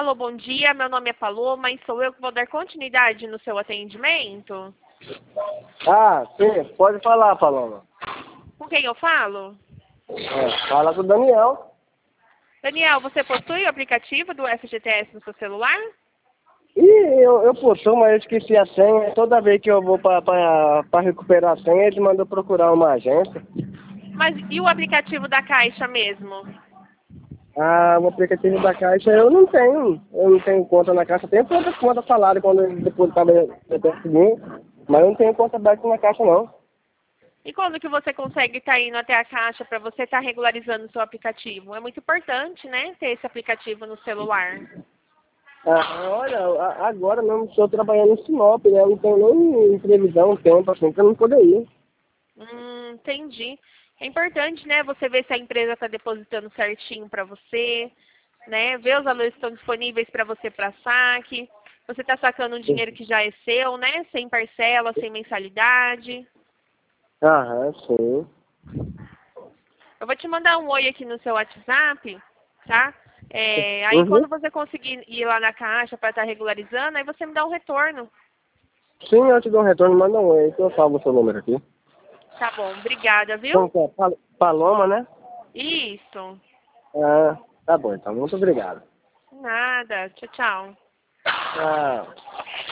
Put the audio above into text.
Alô, bom dia. Meu nome é Paloma e sou eu que vou dar continuidade no seu atendimento. Ah, sim, pode falar, Paloma. Com quem eu falo? Fala com o Daniel. Daniel, você possui o aplicativo do FGTS no seu celular? Eu postou, mas eu esqueci a senha. Toda vez que eu vou para recuperar a senha, ele mandou procurar uma agência. Mas e o aplicativo da Caixa mesmo? Ah, o aplicativo da Caixa eu não tenho. Eu não tenho conta na Caixa. Tenho conta salário quando ele depositava mim, mas eu não tenho conta aberta na Caixa, não. E quando que você consegue estar indo até a Caixa para você estar regularizando o seu aplicativo? É muito importante, né, ter esse aplicativo no celular. Olha, agora mesmo estou trabalhando em Sinop, né? Eu não tenho nem previsão, tempo, assim, para não poder ir. Entendi. É importante, né, você ver se a empresa está depositando certinho para você, né, ver os valores que estão disponíveis para você para saque. Você está sacando um dinheiro que já é seu, né, sem parcela, sem mensalidade. Aham, sim. Eu vou te mandar um oi aqui no seu WhatsApp, tá? Aí Uhum. quando você conseguir ir lá na Caixa para estar regularizando, aí você me dá um retorno. Sim, eu te dou um retorno, manda um oi, que eu salvo o seu número aqui. Tá bom, obrigada, Como viu? que é? Paloma, né? Isso. Ah, tá bom, então. Muito obrigado. Nada. Tchau, tchau. Tchau.